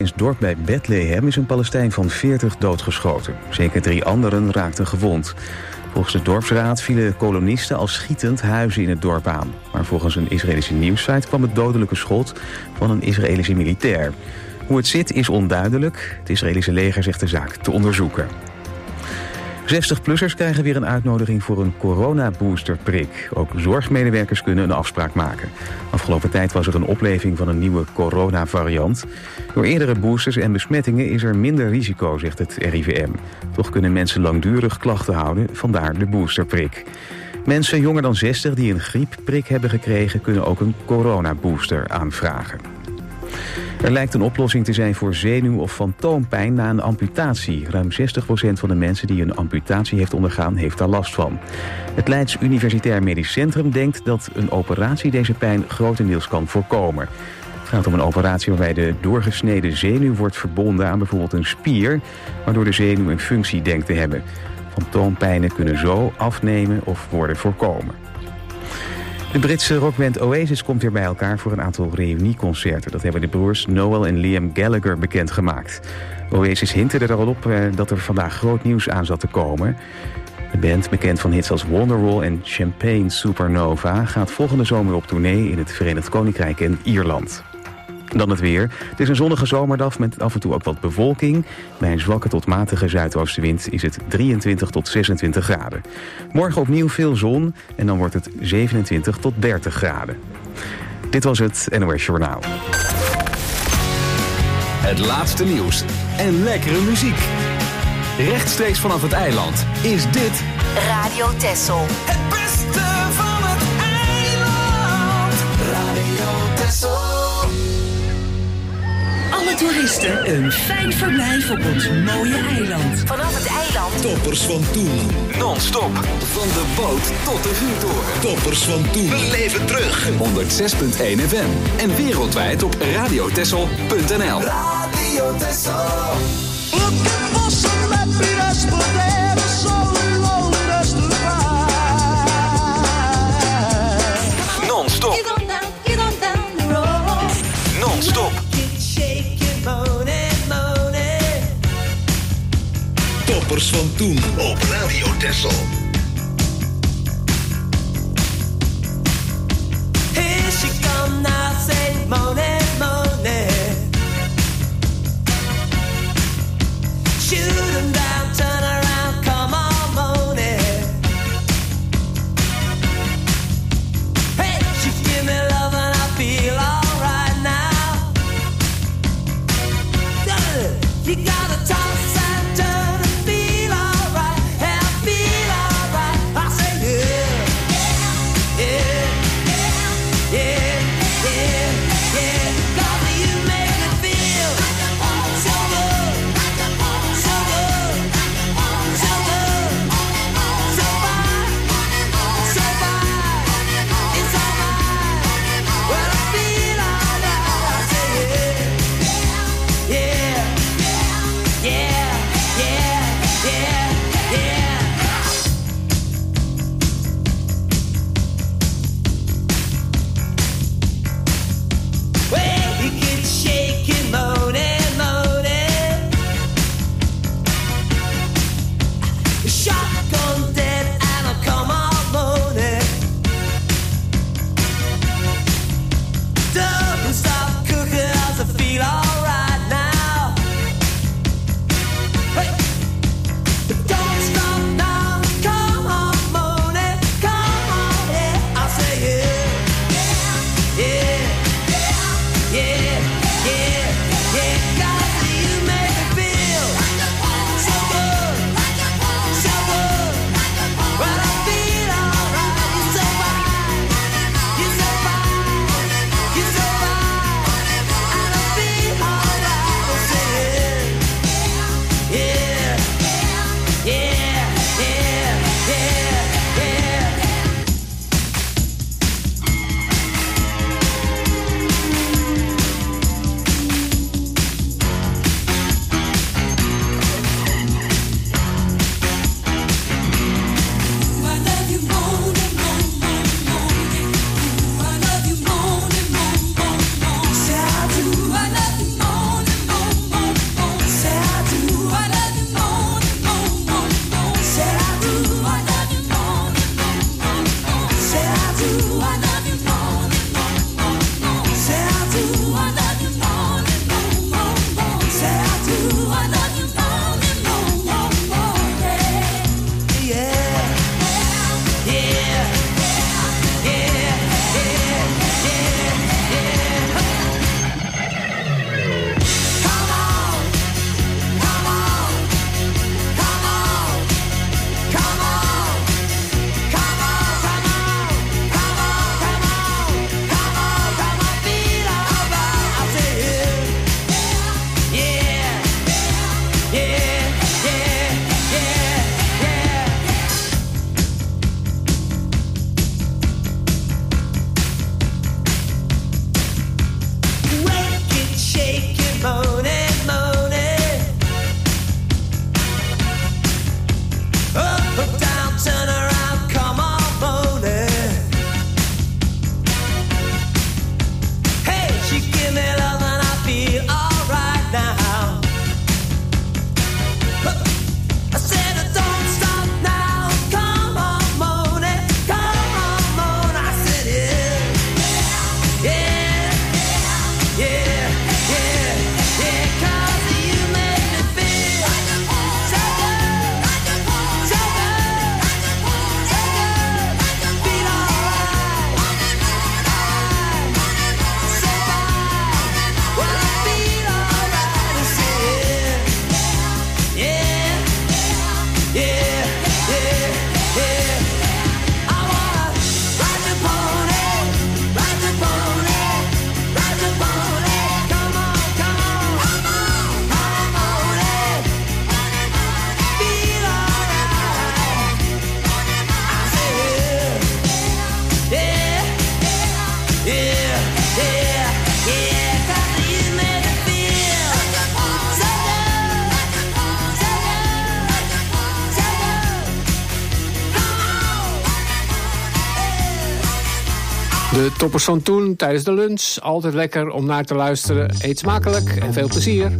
Palestijns dorp bij Bethlehem is een Palestijn van 40 doodgeschoten. Zeker 3 anderen raakten gewond. Volgens de dorpsraad vielen kolonisten al schietend huizen in het dorp aan. Maar volgens een Israëlische nieuwssite kwam het dodelijke schot van een Israëlische militair. Hoe het zit is onduidelijk. Het Israëlische leger zegt de zaak te onderzoeken. 60-plussers krijgen weer een uitnodiging voor een coronaboosterprik. Ook zorgmedewerkers kunnen een afspraak maken. Afgelopen tijd was er een opleving van een nieuwe coronavariant. Door eerdere boosters en besmettingen is er minder risico, zegt het RIVM. Toch kunnen mensen langdurig klachten houden, vandaar de boosterprik. Mensen jonger dan 60 die een griepprik hebben gekregen kunnen ook een coronabooster aanvragen. Er lijkt een oplossing te zijn voor zenuw- of fantoompijn na een amputatie. Ruim 60% van de mensen die een amputatie heeft ondergaan, heeft daar last van. Het Leids Universitair Medisch Centrum denkt dat een operatie deze pijn grotendeels kan voorkomen. Het gaat om een operatie waarbij de doorgesneden zenuw wordt verbonden aan bijvoorbeeld een spier, waardoor de zenuw een functie denkt te hebben. Fantoompijnen kunnen zo afnemen of worden voorkomen. De Britse rockband Oasis komt weer bij elkaar voor een aantal reunieconcerten. Dat hebben de broers Noel en Liam Gallagher bekendgemaakt. Oasis hintte er al op dat er vandaag groot nieuws aan zat te komen. De band, bekend van hits als Wonderwall en Champagne Supernova, gaat volgende zomer op tournee in het Verenigd Koninkrijk en Ierland. Dan het weer. Het is een zonnige zomerdag met af en toe ook wat bewolking. Bij een zwakke tot matige zuidoostenwind is het 23 tot 26 graden. Morgen opnieuw veel zon en dan wordt het 27 tot 30 graden. Dit was het NOS Journaal. Het laatste nieuws en lekkere muziek. Rechtstreeks vanaf het eiland is dit Radio Texel. Het beste van het eiland. Radio Texel. Alle toeristen een fijn verblijf op ons mooie eiland. Vanaf het eiland. Toppers van toen. non-stop van de boot tot de vuurtoren. Toppers van toen. We leven terug. 106.1 FM en wereldwijd op radiotessel.nl. Radio Texel. O que você me pidas poder solo destruir. Non-stop. Get on down the road. Non-stop. Toppers van toen op Radio Texel. Here she come now, say moaning, moaning. Shoot 'em down, turn around, come on, moaning. Hey, she give me love and I feel alright now. You gotta toss and turn and feel alright, and I feel alright. I say yeah, yeah, yeah, yeah, yeah, yeah. 'Cause you make me feel so good, so good, so good, so fine, so fine. It's alright when I feel alright. I say yeah, yeah. Yeah, yeah, yeah, yeah. Well, you get shaking, moaning, moaning. Shotgun dead and I'll come on moaning. Don't stop cooking as I feel alright now. Hey, don't stop now. Come on, moaning, come on, yeah. I say yeah, yeah, yeah, yeah, yeah, yeah. 'Cause you make me feel so good, so good. When I feel alright, you're so fine, you're so fine, you're so fine, and I feel alright. I say yeah. Yeah, yeah, yeah, yeah, yeah. De toppers van toen tijdens de lunch. Altijd lekker om naar te luisteren. Eet smakelijk en veel plezier.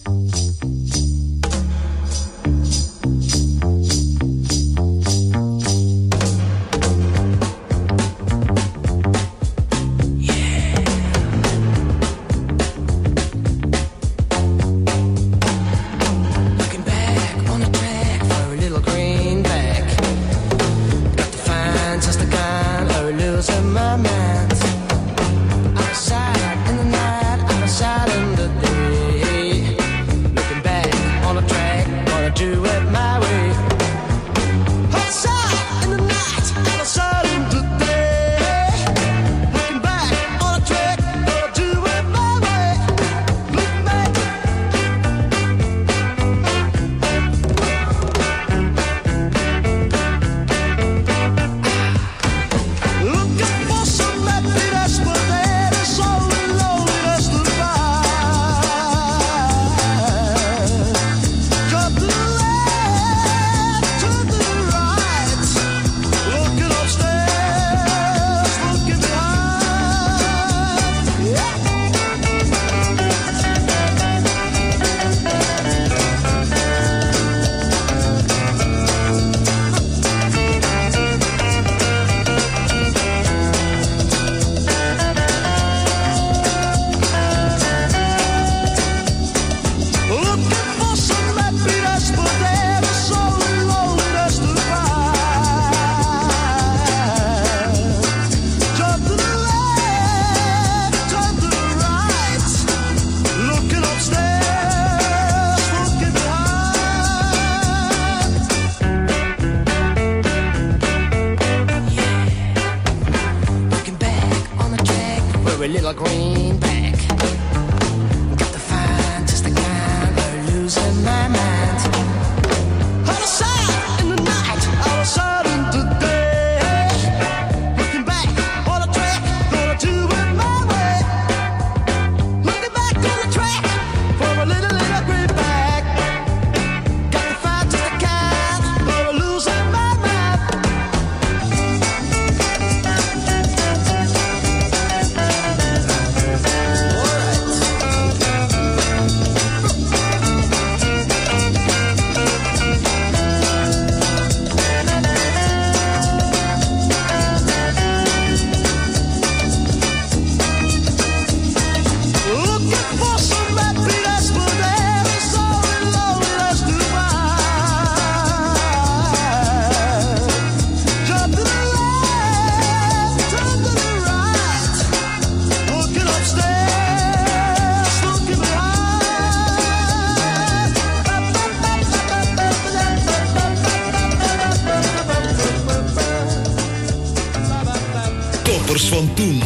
Van toen.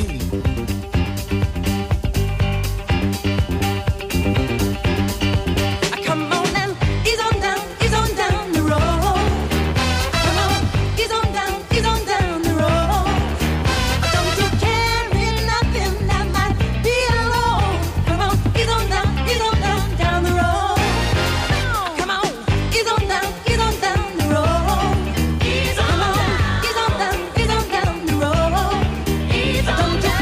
Don't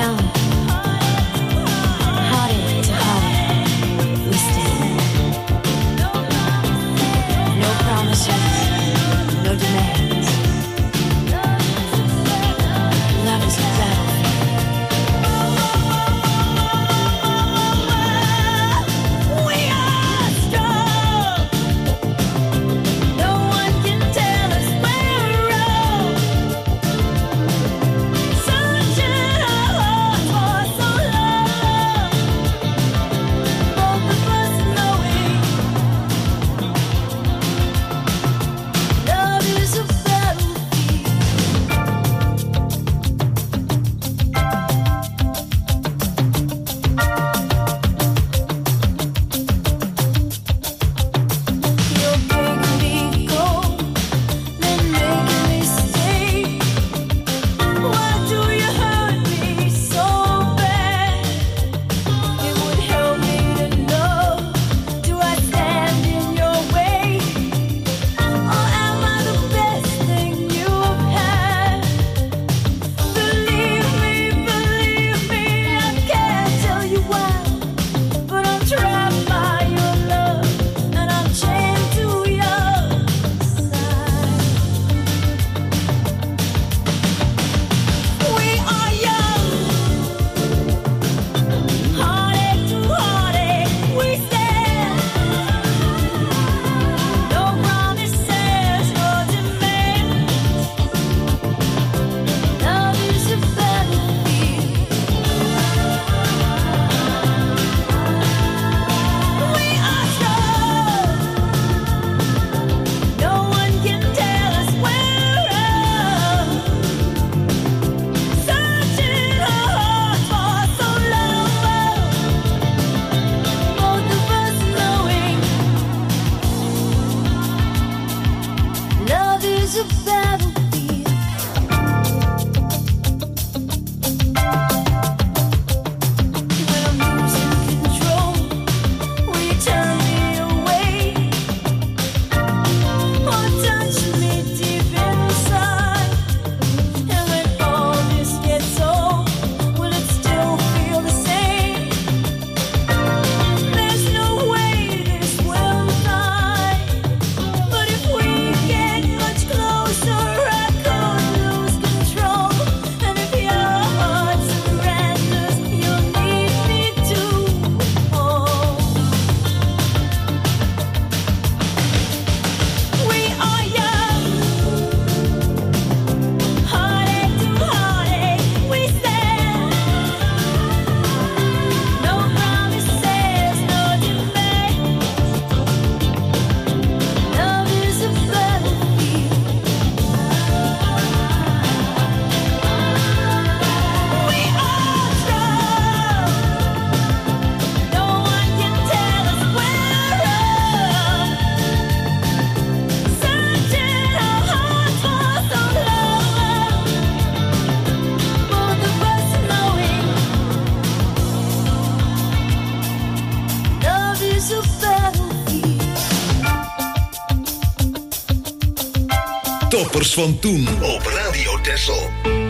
Toppers van toen op Radio Texel.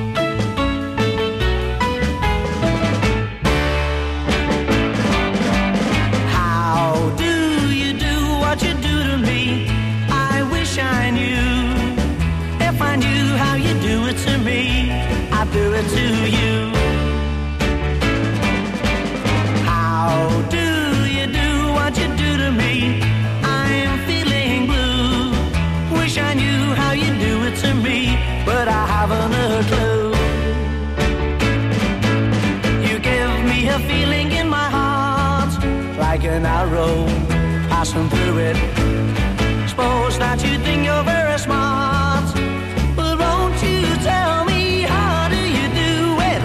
How do you do what you do to me? I wish I knew. If I knew how you do it to me, I'd do it to you. How do you do what you do to me? I'm feeling blue. Wish I knew how you do it to me, but I haven't a clue. You give me a feeling in my heart, like an arrow passing through it. Suppose that you think you're very smart, but won't you tell me how do you do it?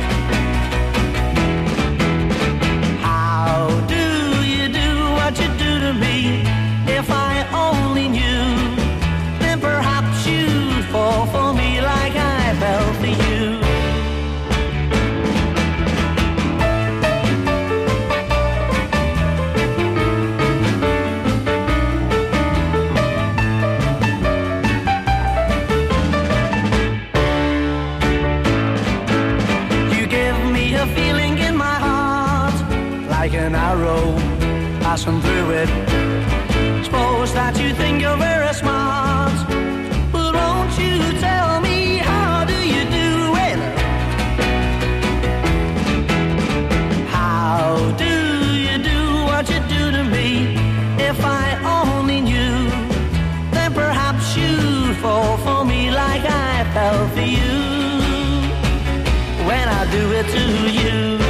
How do you do what you do to me? If I only knew, then perhaps you'd fall for me like I fell for you. passing through it. Suppose that you think you're very smart, but won't you tell me how do you do it? How do you do what you do to me? If I only knew, then perhaps you'd fall for me like I fell for you when I do it to you.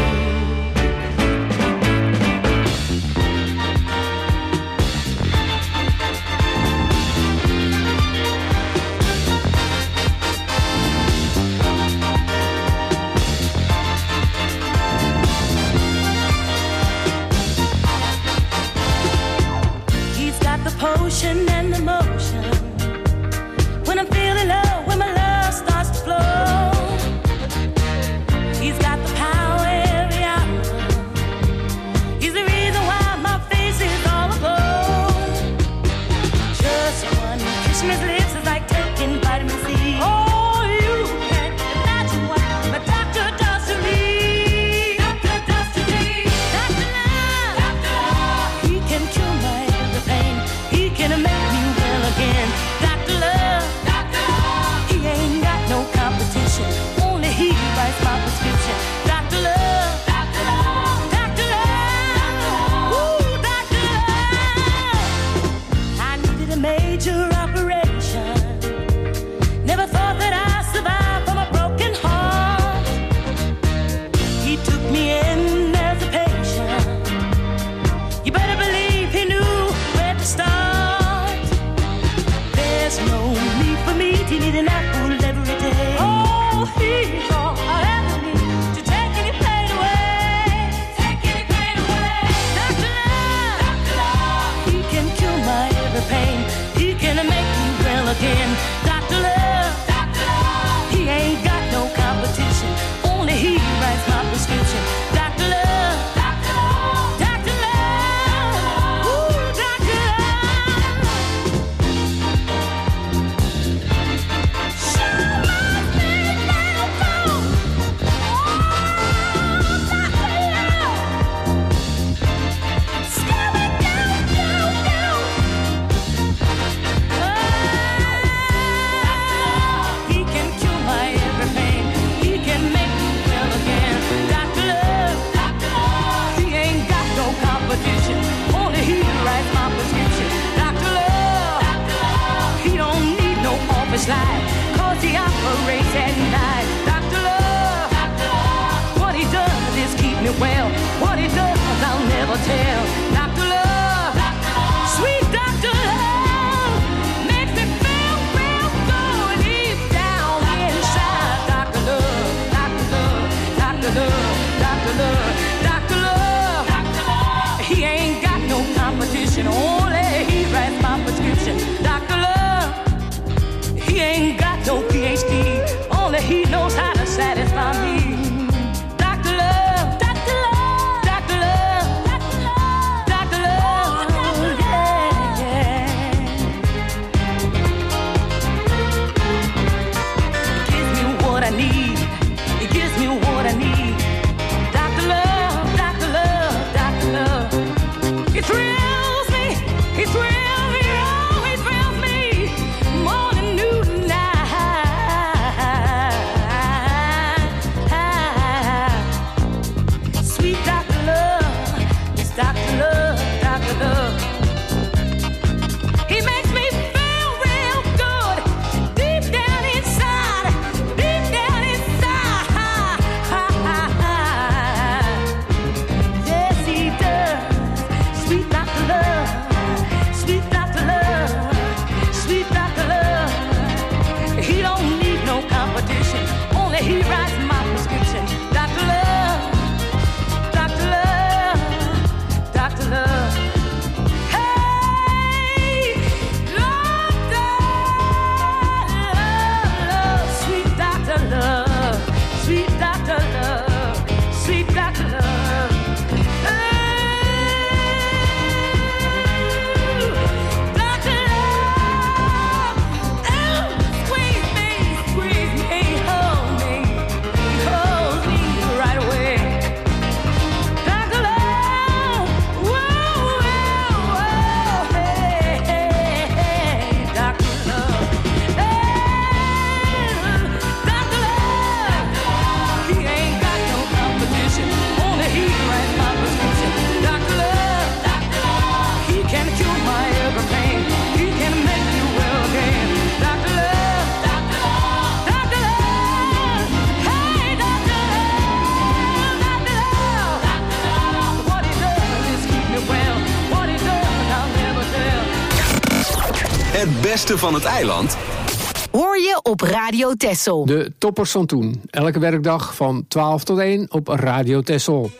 Potion and emotion. When I'm feeling low, when my love starts to flow, he's got the power every hour. He's the reason why my face is all aglow. Just one kiss from his lips is like taking vitamin C. Oh, you can't imagine what my doctor does to me. Doctor does to me. Doctor Love. Doctor Love. He can cure my every pain. He can make me well again. Dr. Love, Dr. Love. He ain't got no competition. Only he writes my prescription. Dr. Love, Dr. Love, Dr. Love. Ooh, Dr. Love. I needed a major operation. Never thought that I'd survive from a broken heart. He took me in as a patient. You better believe he knew where to start. There's no need for me to need an apple every day. Oh, he's all I ever need to take any pain away. Take any pain away. Dr. Love, Dr. Love. He can cure my every pain. He can make me well again. Dr. Love, Dr. Love. He ain't got no competition. Only he writes my prescription. Dr. Love, Dr. Love, Dr. Love. Ooh, Dr. Love. Show my face now, go. Oh, Dr. Love. Scare it down, down, down. He can cure my every pain. He can make me well again. Dr. Love, Dr. Love. He ain't got no competition. Only he writes my prescription. Dr. Love, Dr. Love. He don't need no office light, 'cause he operates at night. Dr. Love, Dr. Love. What he does is keep me well. What he does, I'll never tell. Dr. Love, Dr. Love. Sweet Dr. Love. Makes me feel real good deep down inside. Dr. Love, Dr. Love, Dr. Love, Dr. Love, Dr. Love, Dr. Love. He ain't got no competition. Only he writes my prescription. Dr. Love. He ain't got no PhD. Only he knows how to satisfy me. Dr. Love, Dr. Love, Dr. Love, Dr. Love, Dr. Love, yeah, yeah. He gives me what I need. He gives me what I need. Dr. Love, Dr. Love, Dr. Love. He thrills me. He thrills me. Oh, he thrills me. Morning, noon, night. Sweet Dr. Love. It's Dr. Love, Dr. Love. He makes me feel real good deep down inside. Deep down inside. Yes, he does. Sweet Dr. Love. Sweet Dr. Love. Sweet Dr. Love. He don't need no competition. Only he writes my prescription. Dr. Love. Dr. Love. Dr. Love. Hey, Dr. Love. Sweet Dr. Love. Sweet Dr. Love. Sweet Dr. Love. Ooh, Dr. Love. Oh, squeeze me, hold me, hold beste van het eiland hoor je op Radio Texel. De toppers van toen. Elke werkdag van 12 tot 1 op Radio Texel.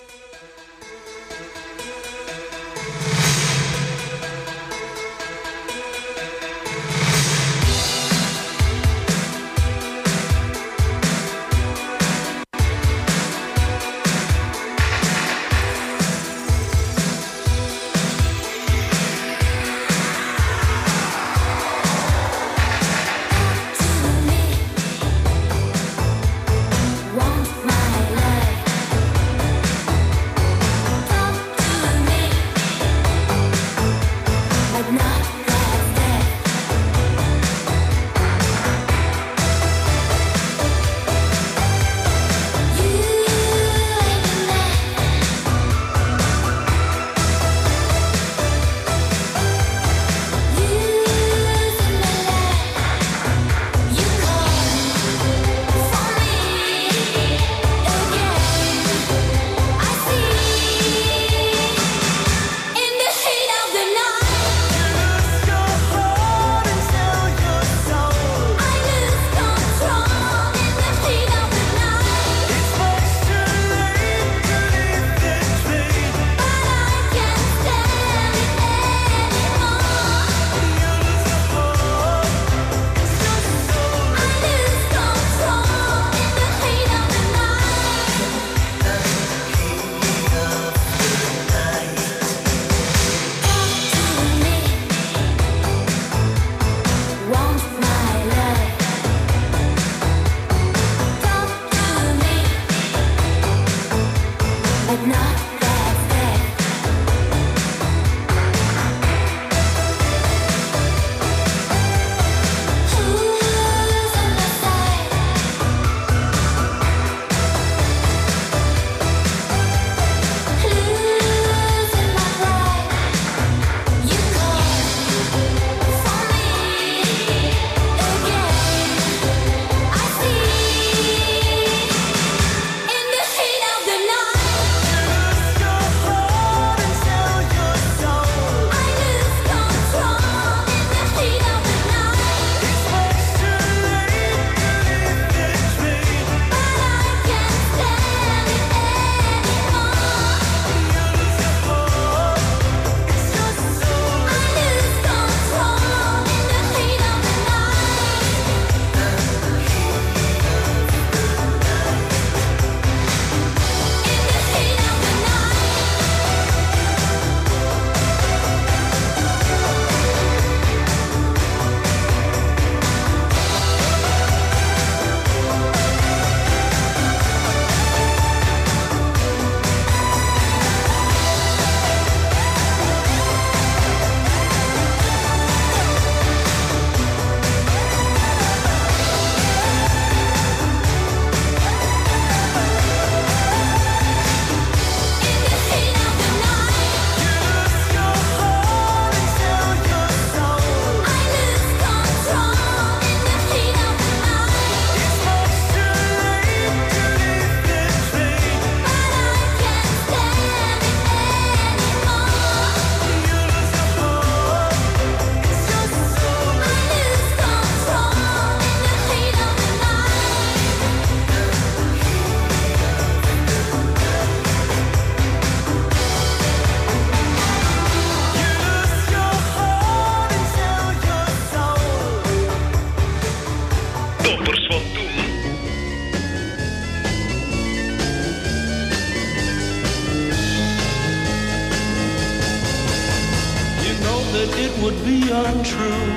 that it would be untrue.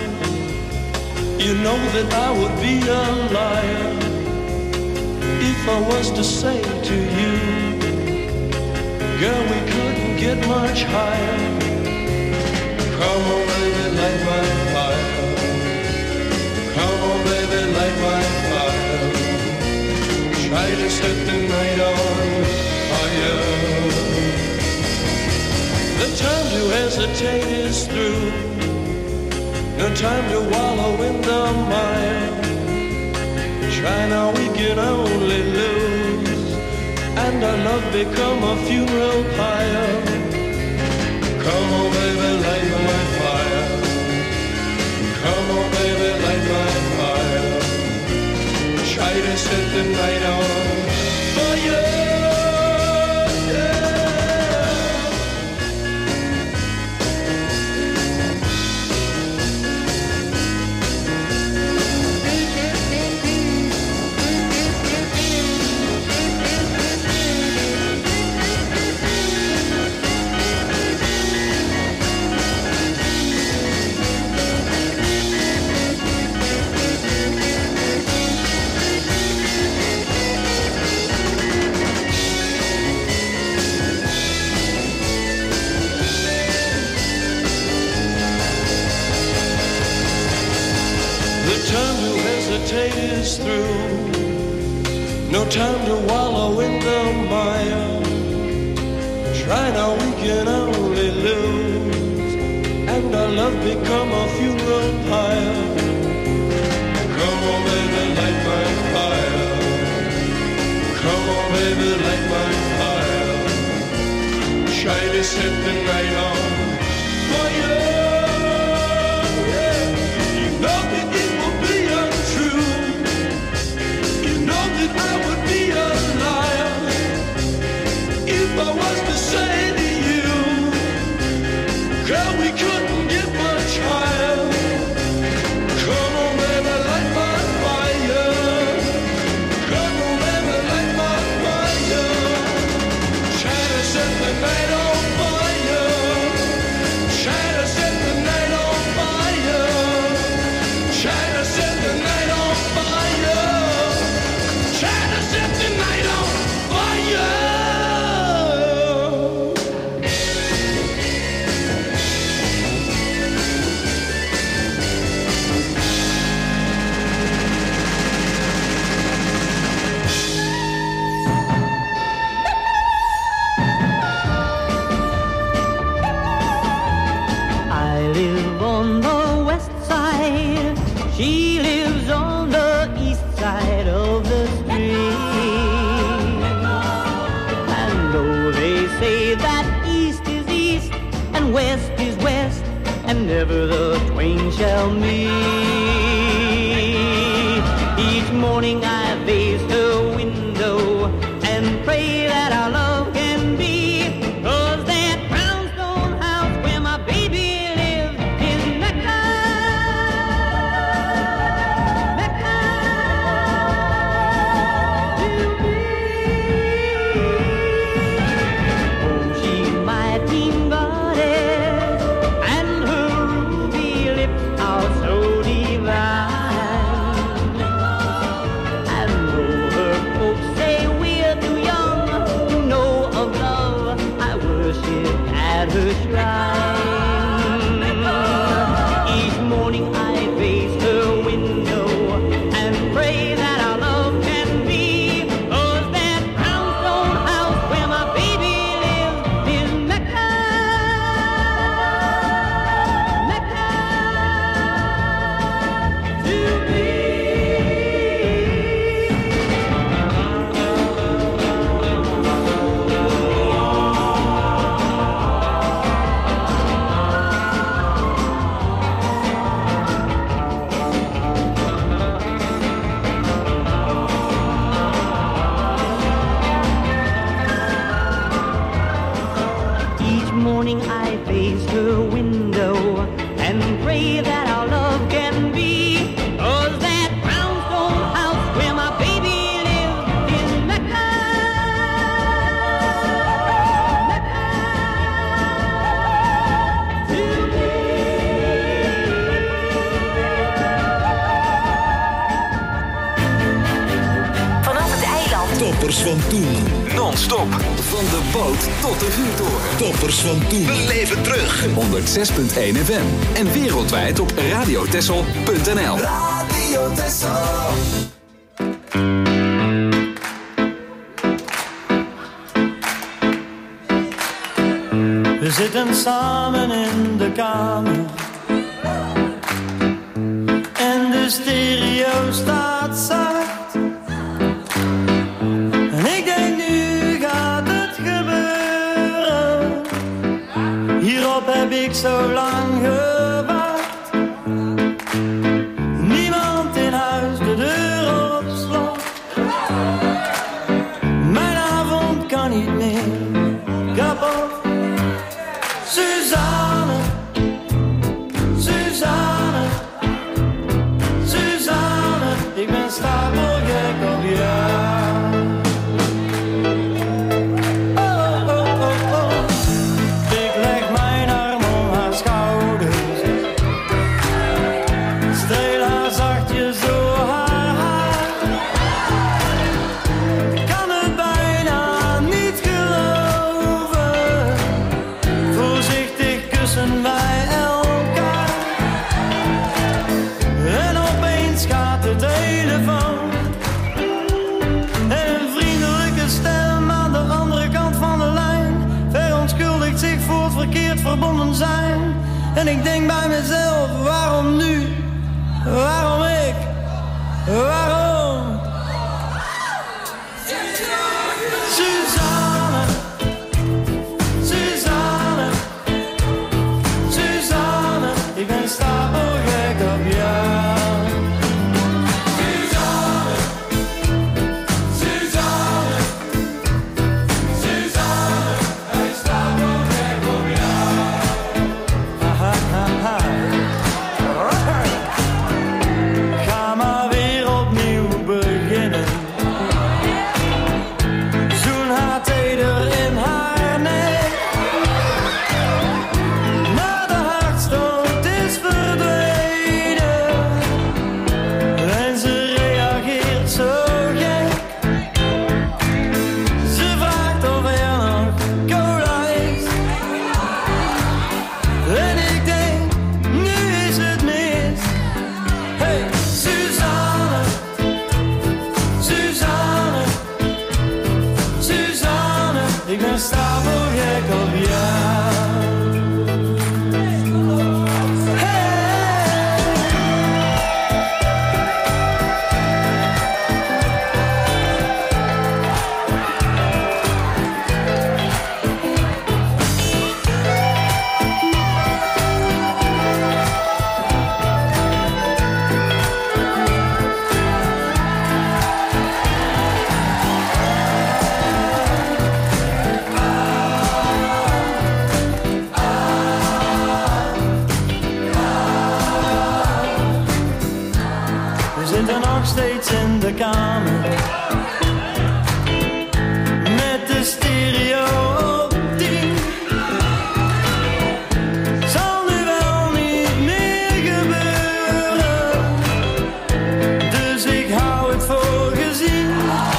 You know that I would be a liar if I was to say to you, girl, we couldn't get much higher. Come on, baby, light my fire. Come on, baby, light my fire. Try to set the night on fire. The time to hesitate is through. No time to wallow in the mire. Try now, we can only lose, and our love become a funeral pyre. Come on, baby, light my fire. Come on, try to set the night on fire. Is through. No time to wallow in the mire. Try now, we can only lose, and our love become a funeral pyre. Come on, baby, light my fire. Come on, baby, light my fire. Try to set the night on fire. I would be a liar if I was to say to you, girl, we couldn't get much higher. Come on, baby, light my fire. Come on, baby, light my fire. Try to set the night on fire. Try to set the night on fire. Try to set the night on fire. Try to set the night on fire. I live on the west side. She lives on the east side of the street. And though they say that east is east and west is west, and never the twain shall meet, each morning I face her window and pray that our love can be. 'Cause that brownstone house where my baby lives is Mecca. Her shrine. Each morning I face her window and pray that our love can be. 'Cause that brownstone house where my baby lives is Mecca. Mecca to me. I face her window and pray that our love can be. 'Cause that brownstone house where my baby lives is Mecca. Mecca to me. Vanaf het eiland. Toppers van toen. Non-stop. Van de boot tot de vuurtoren. Toppers van toen. We leven terug. 106.1 FM. En wereldwijd op radiotessel.nl. Radio Tessel. We zitten samen in de kamer. En de stereo staat zacht. En ik denk nu gaat het gebeuren. Hierop heb ik zo lang gewacht. Niemand in huis, de deur op slot. verbonden zijn. En ik denk bij mezelf, waarom nu? Waarom ik? Waarom? Suzanne, Suzanne, Suzanne, ik ben stapelgek op jou. Suzanne, Suzanne, Suzanne, ik ben stapelgek op jou. Ha, ha, ha. Ga maar weer opnieuw beginnen. Zoen haar teder in haar nek. Maar de hartstocht is verdwenen. En ze reageert zo gek. Ze vraagt of er nog cola is. En ik denk, nu is het mis. Hey, Suzanne, Suzanne, Suzanne, ik ben stapelgek op jou. We zitten nog steeds in de kamer. Met de stereo op 10. Zal nu wel niet meer gebeuren. Dus ik hou het voor gezien.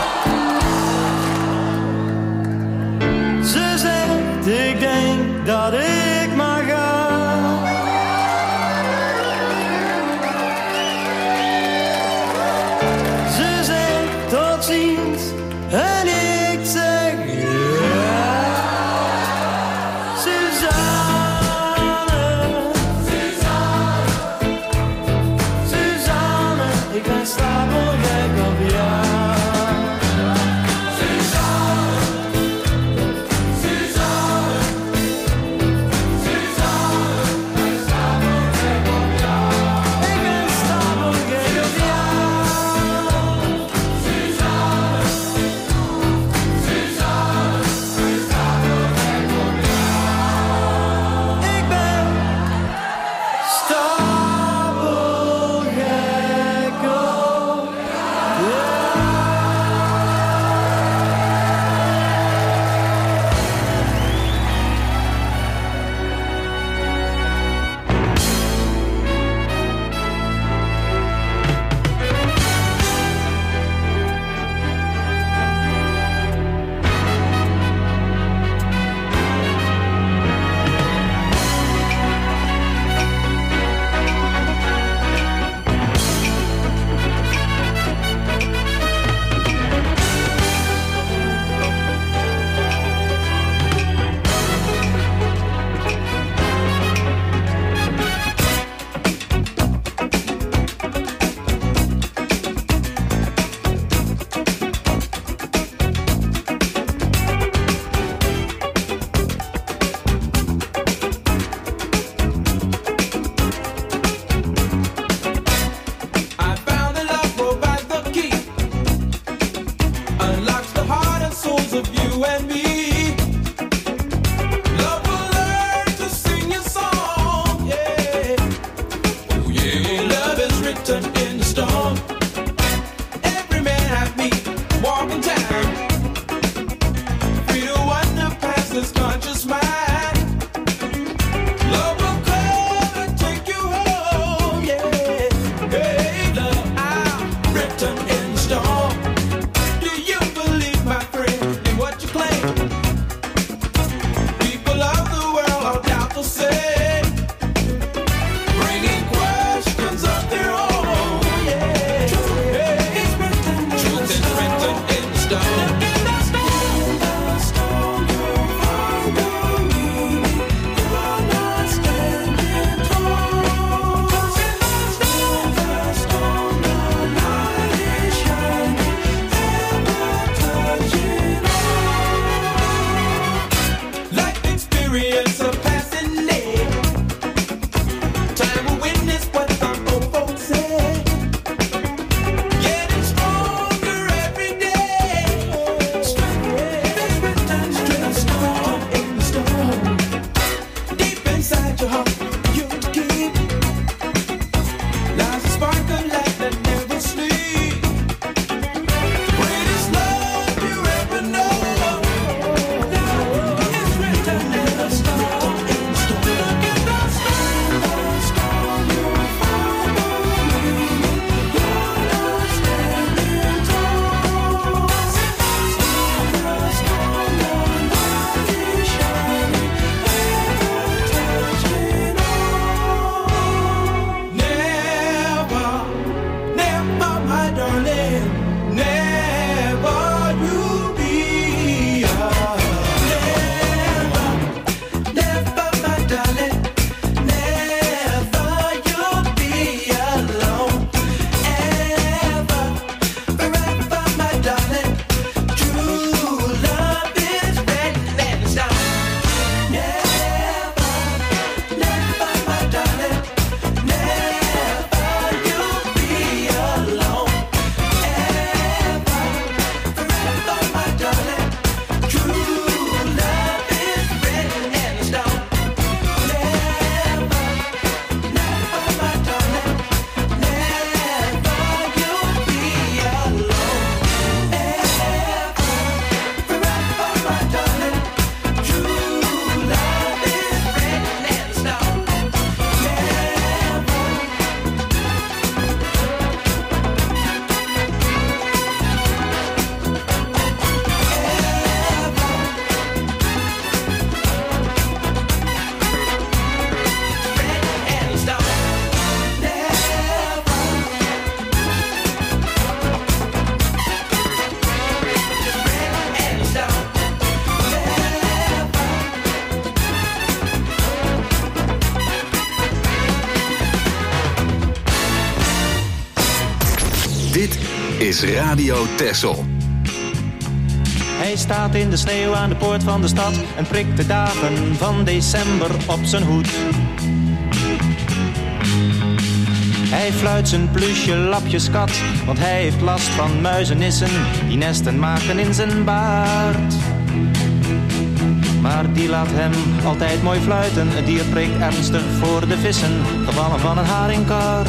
Ze zegt, ik denk dat ik mag gaan. Ze zegt tot ziens en ik zeg ja. Suzanne, Suzanne, Suzanne, ik ben stapelgek op jou. Suzanne, Suzanne, Suzanne, ik ben stapelgek op jou. Ik ben stapelgek op jou. Suzanne, Suzanne, ik ben stapelgek op jou. Ik ben stapelgek op I found a love provide the key, unlocks the heart and souls of you and me. Love will learn to sing your song, yeah. Oh yeah, love is written in the stone. Every man have me walking time, free to wander past this conscious mind. Love will come and take you home, yeah. Hey, love, I'm written in stone. Do you believe, my friend, in what you claim? People of the world are doubtful say, bringing questions of their own, yeah. Hey, truth is written in stone. In the stone, you'll find the meaning. Radio Texel. Hij staat in de sneeuw aan de poort van de stad en prikt de dagen van december op zijn hoed. Hij fluit zijn plusje lapjeskat, want hij heeft last van muizenissen die nesten maken in zijn baard. Maar die laat hem altijd mooi fluiten, het dier prikt ernstig voor de vissen, gevallen van een haringkar.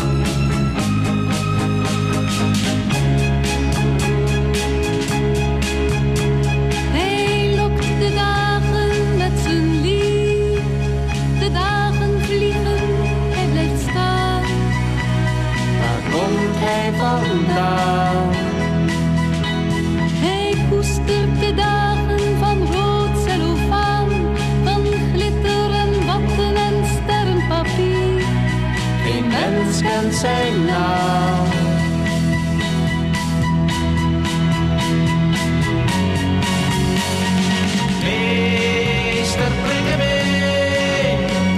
Hij lokt de dagen met zijn lief, de dagen vliegen, hij blijft staan. Waar komt hij vandaan? Hij koestert de dagen van rood cellofaan, van glitter en watten en sterrenpapier. Geen mens kent zijn naam. Meester Prikkebeen,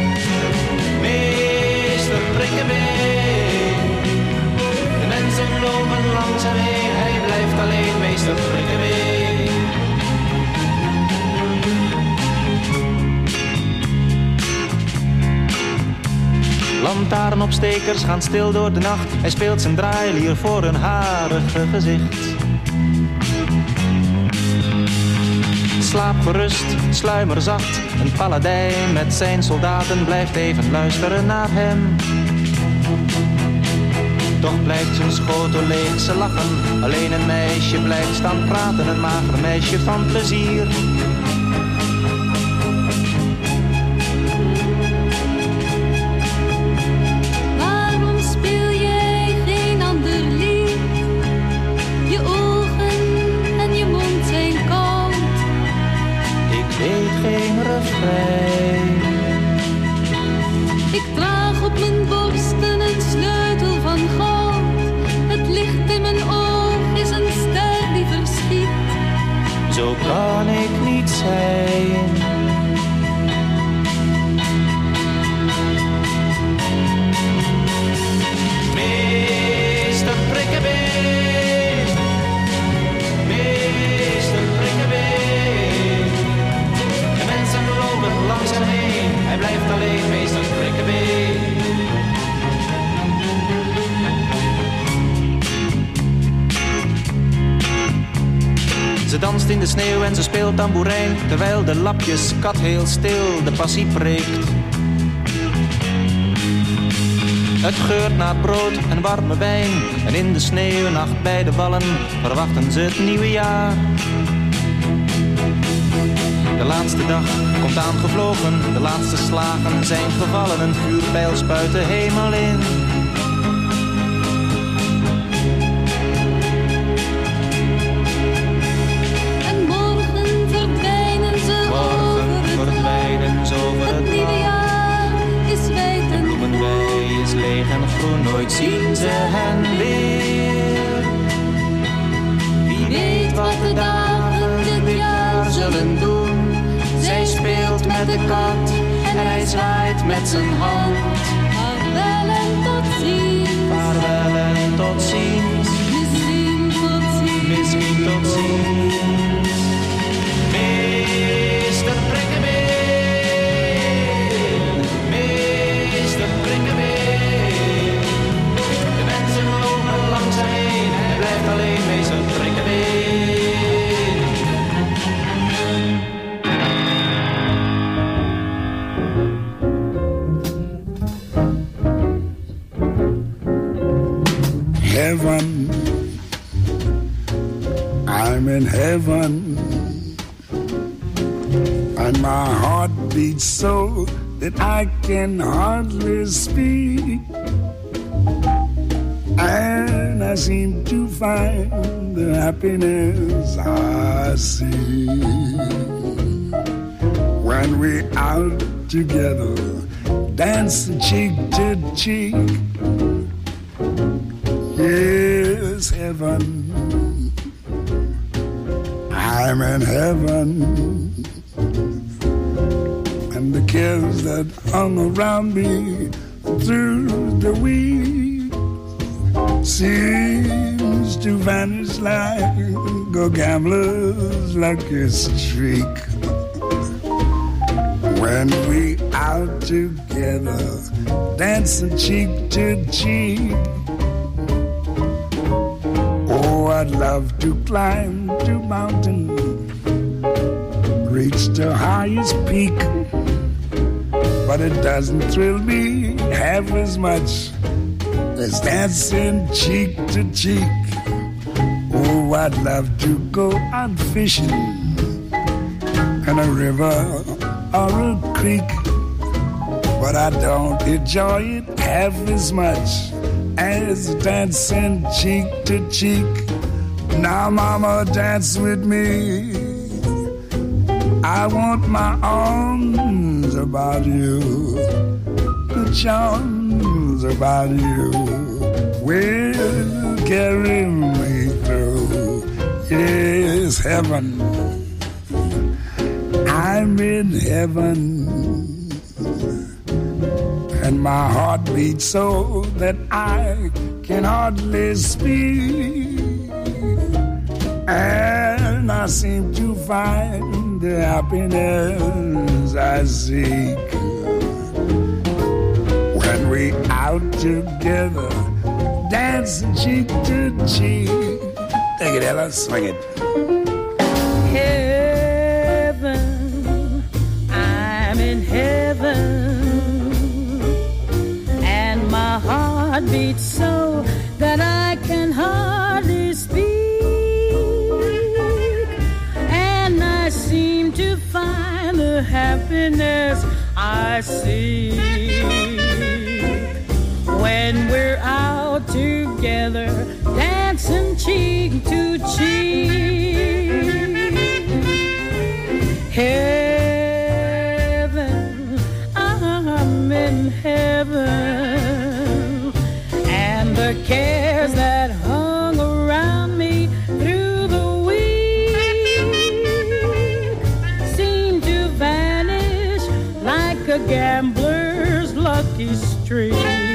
meester Prikkebeen. De mensen lopen langs hem heen, hij blijft alleen, meester Prikkebeen. Lantaarnopstekers gaan stil door de nacht, hij speelt zijn draailier voor hun harige gezicht. Slaap gerust, sluimer zacht, een paladijn met zijn soldaten blijft even luisteren naar hem. Toch blijft zijn schotel leeg, ze lachen, alleen een meisje blijft staan praten, een mager meisje van plezier. Waarom speel jij geen ander lied? Je ogen en je mond zijn koud. Ik weet geen refrein. Ik draag op mijn borsten een sleutel van goud. Het licht in mijn oog is een ster die verschiet. Zo kan ik niet zijn. Meester Prikkebeen, meester Prikkebeen. De mensen lopen langs hem heen, hij blijft alleen, meester Prikkebeen. Ze danst in de sneeuw en ze speelt tamboerijn, terwijl de lapjeskat heel stil de passie preekt. Het geurt naar brood en warme wijn, en in de sneeuwnacht bij de wallen verwachten ze het nieuwe jaar. De laatste dag komt aangevlogen, de laatste slagen zijn gevallen, een vuurpijl spuit de hemel in. En morgen verdwijnen ze over het nieuwe jaar is wijd en Bloemenwei is leeg en groen, nooit zien ze hen weer. Wie weet wat de dagen dit jaar zullen doen. Zij speelt met de kat en hij zwaait met zijn hand. Vaarwel en tot ziens. Vaarwel en tot ziens. Misschien tot ziens. Misschien tot ziens. Meester Prikkebeen, meester Prikkebeen. De mensen lopen langs hem heen, hij blijft alleen, meester Prikkebeen. Heaven, I'm in heaven, and my heart beats so that I can hardly speak, and I seem to find the happiness I see when we're out together, dance cheek to cheek. Yes, heaven, I'm in heaven, and the cares that hung around me through the week seems seems to vanish like a gambler's lucky streak. When we out together, dancing cheek to cheek. Oh, I'd love to climb to mountain, reach the highest peak, but it doesn't thrill me half as much as dancing cheek to cheek. Oh, I'd love to go out fishing in a river or a creek, but I don't enjoy it half as much as dancing cheek to cheek. Now, mama, dance with me. I want my arms about you, the charms about you will carry me through. Yes, heaven, I'm in heaven, and my heart beats so that I can hardly speak, and I seem to find the happiness I seek when we out together, dancing cheek to cheek. Take it, Ella, swing it. Heaven, I'm in heaven, and my heart beats so that I can hardly speak, and I seem to find the happiness I seek when we're out together, dancing cheek to cheek. Heaven, I'm in heaven, and the cares that hung around me through the week seem to vanish like a gambler's lucky streak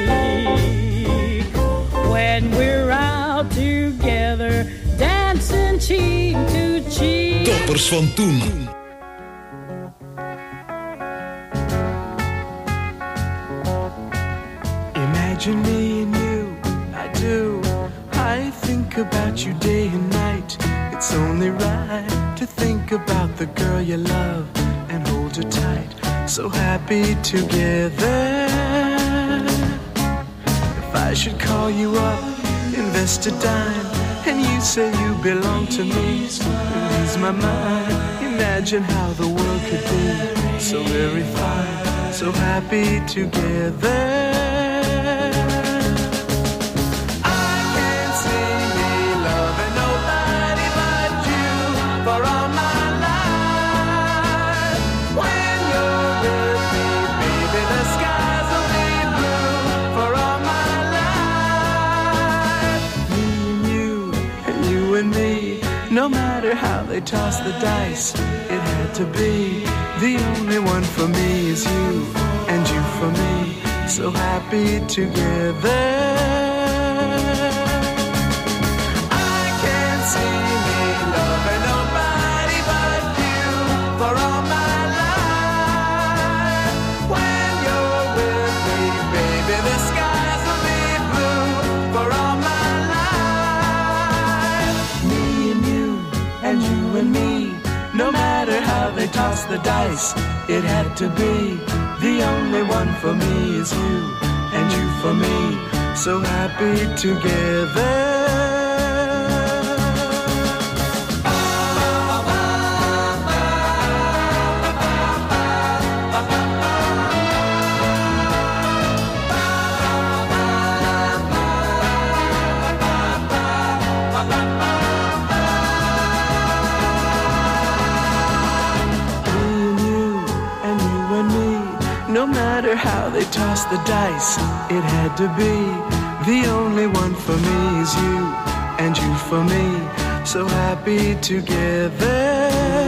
when we're out together, dancing cheek to cheek. Toppers van toen. Imagine me and you, I do. I think about you day and night. It's only right to think about the girl you love and hold her tight. So happy together. If I should call you up, invest a dime, and you say you belong to me, ease my mind. Imagine how the world could be so very fine, so happy together. No matter how they toss the dice, it had to be. The only one for me is you, and you for me, so happy together. I can't see me loving nobody but you for all my life. When you're with me, baby, the skies will be blue for all my life. Me and you, and you and me, no matter how they toss the dice, it had to be. The only one for me is you, and you for me, so happy together. No matter how they toss the dice, it had to be. The only one for me is you, and you for me, so happy together.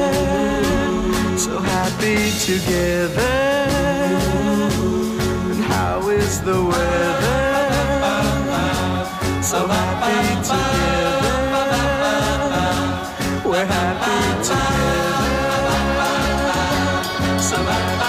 So happy together. And how is the weather? so happy together. We're happy together. So happy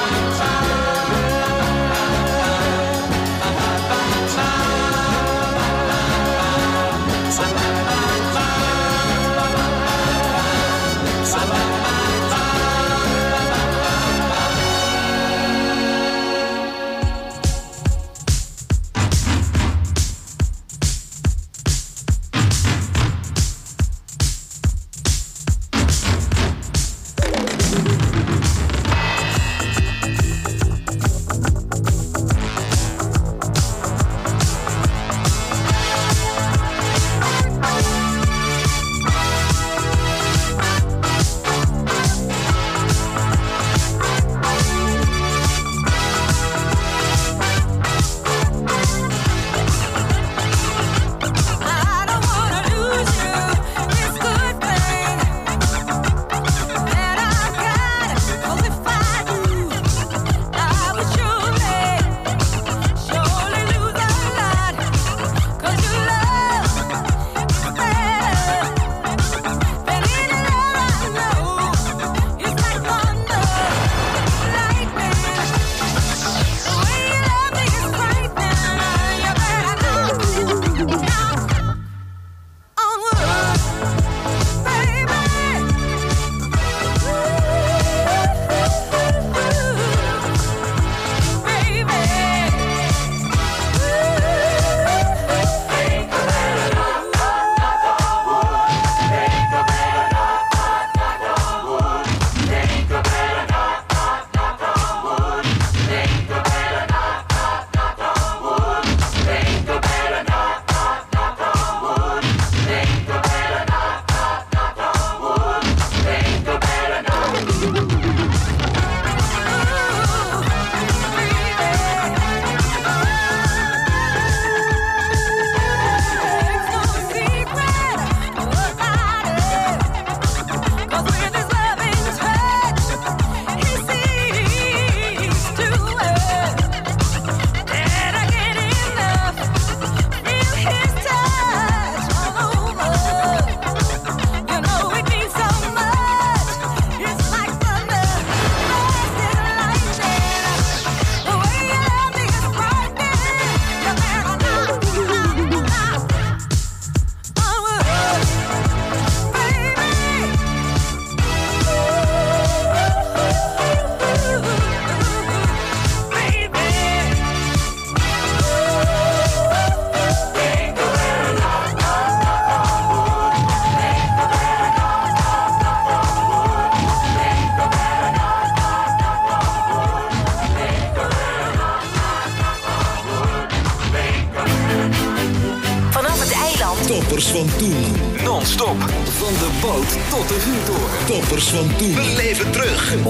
Toppers van toen. Non-stop. Van de boot tot de vuurtoren. Toppers van toen. We leven terug. 106.1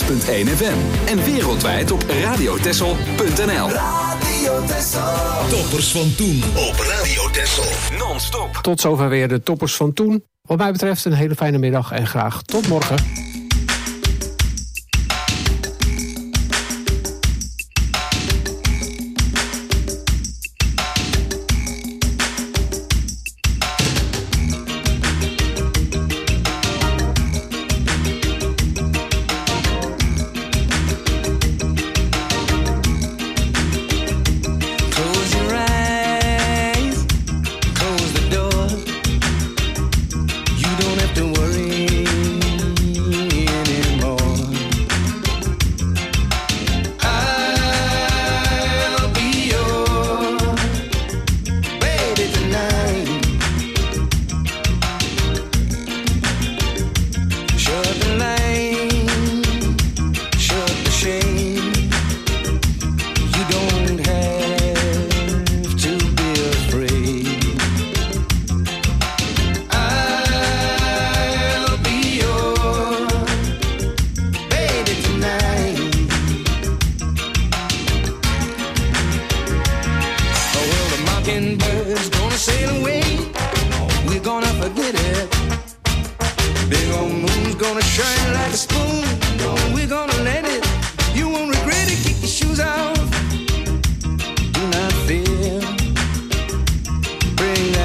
FM. En wereldwijd op radiotessel.nl. Radio Tessel. Toppers van toen op Radio Tessel. Non-stop. Tot zover weer de toppers van toen. Wat mij betreft een hele fijne middag en graag tot morgen. Bring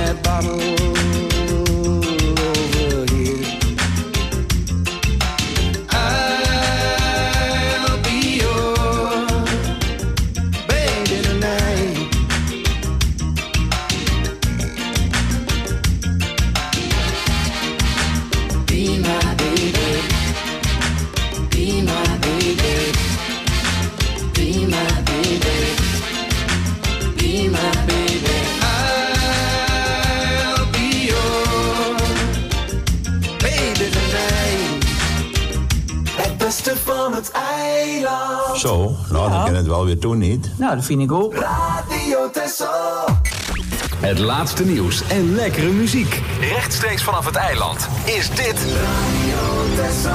beste van het eiland. Zo, nou dan kan het wel weer doen, niet? Nou, dat vind ik ook. Radio Texel. Het laatste nieuws en lekkere muziek. Rechtstreeks vanaf het eiland is dit Radio Texel.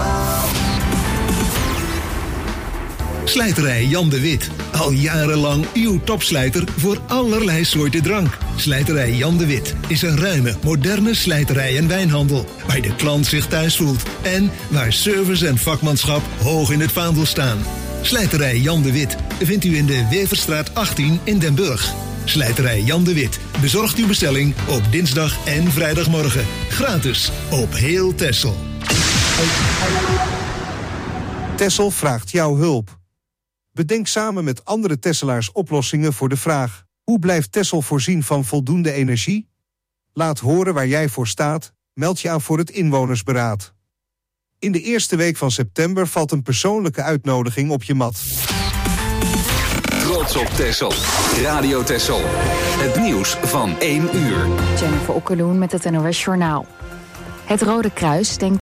Slijterij Jan de Wit. Al jarenlang uw topslijter voor allerlei soorten drank. Slijterij Jan de Wit is een ruime, moderne slijterij en wijnhandel. Waar de klant zich thuis voelt. En waar service en vakmanschap hoog in het vaandel staan. Slijterij Jan de Wit vindt u in de Weverstraat 18 in Den Burg. Slijterij Jan de Wit bezorgt uw bestelling op dinsdag en vrijdagmorgen. Gratis op heel Texel. Texel vraagt jouw hulp. Bedenk samen met andere Tesselaars oplossingen voor de vraag: hoe blijft Texel voorzien van voldoende energie? Laat horen waar jij voor staat. Meld je aan voor het inwonersberaad. In de eerste week van september valt een persoonlijke uitnodiging op je mat. Trots op Texel. Radio Texel. Het nieuws van 1 uur. Jennifer Okkeloen met het NOS Journaal. Het Rode Kruis denkt